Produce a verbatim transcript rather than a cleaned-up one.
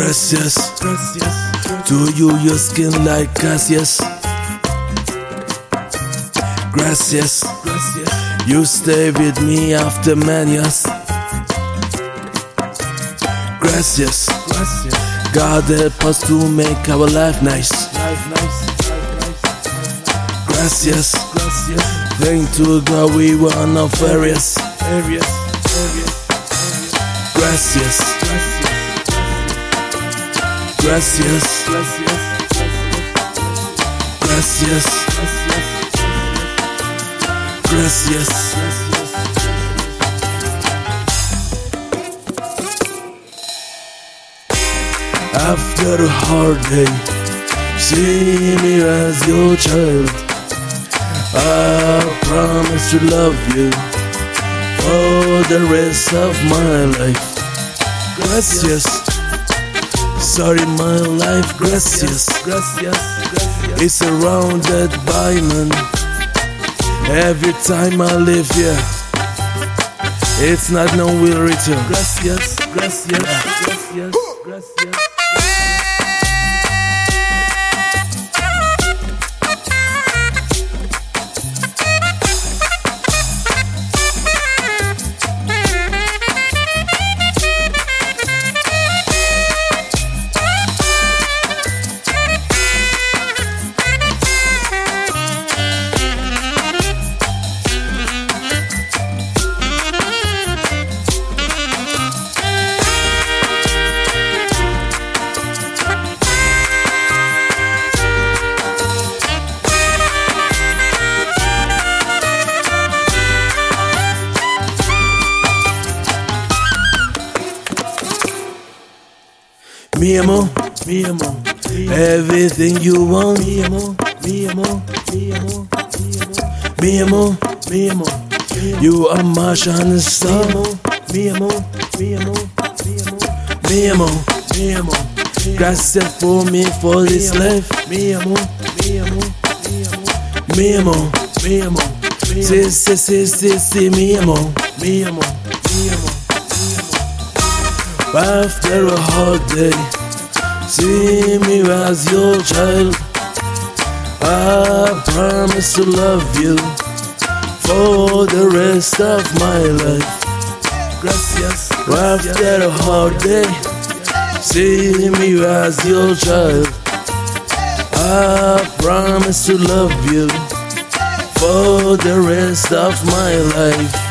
Gracias, to you your skin like Cassius. Gracias, you stay with me after many years. Gracias, God help us to make our life nice. Gracias, thank to God we won of areas. Gracias, gracias, gracias, gracias. After a hard day, see me as your child. I promise to love you for the rest of my life. Gracias, sorry my life, gracias. It's surrounded by men. Every time I live here, it's not no will return. Gracias, gracias, gracias, gracias. Mi amor, mi amor, everything you want. Mi amor, mi amor, mi amor, mi amor, mi amor, you are my shining star. Mi amor, mi amor, mi amor, mi amor, mi amor, gracias for me for this life. Mi amor, mi amor, mi amor, mi amor, sí, sí, sí, sí, sí, mi amor, mi amor, mi amor. After a hard day, see me as your child. I promise to love you for the rest of my life. Gracias. After a hard day, see me as your child. I promise to love you for the rest of my life.